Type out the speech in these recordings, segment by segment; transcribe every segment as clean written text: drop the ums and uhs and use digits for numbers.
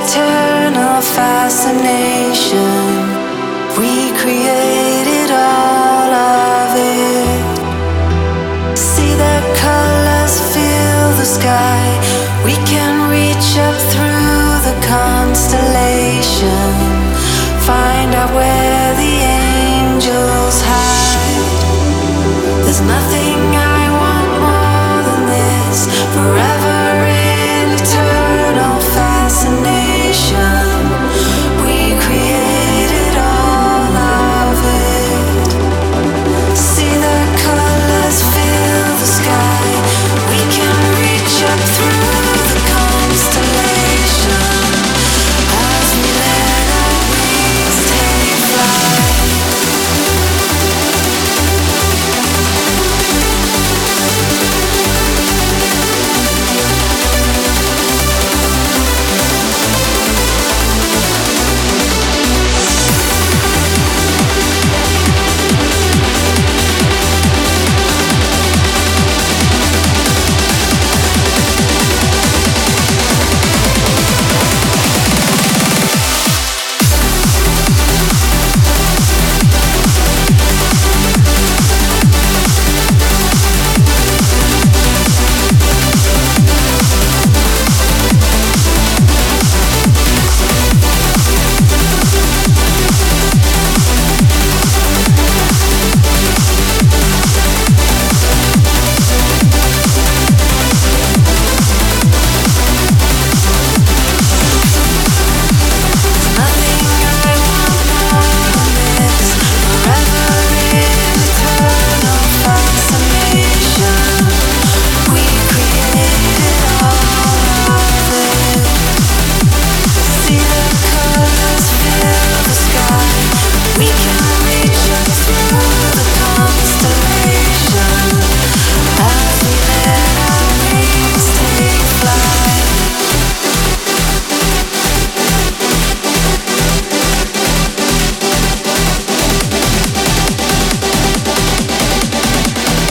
eternal fascination. We created all of it. See the colors, feel the sky. We can reach up through the constellation. Find out where the angels hide. There's nothing I want more than this. Forever in eternal fascination. We created all of it. See the colors, feel the sky. We can reach up through the constellation. As we let our wings take flight.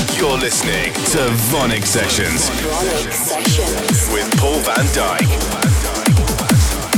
Listening to VONYC Sessions with Paul van Dyk.